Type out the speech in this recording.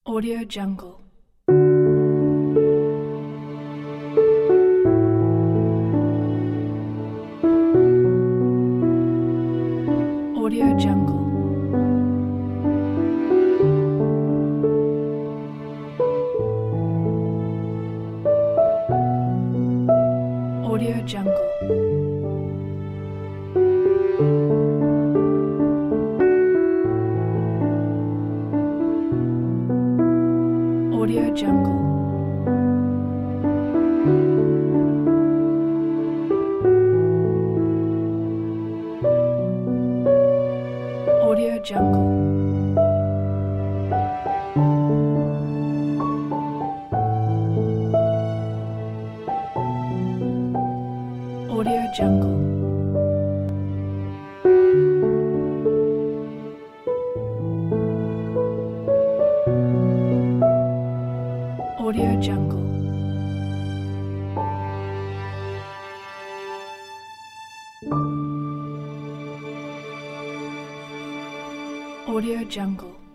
Audio Jungle. Audio Jungle. Audio Jungle. Audio Jungle. Audio Jungle. Audio Jungle. Audio Jungle. Audio Jungle.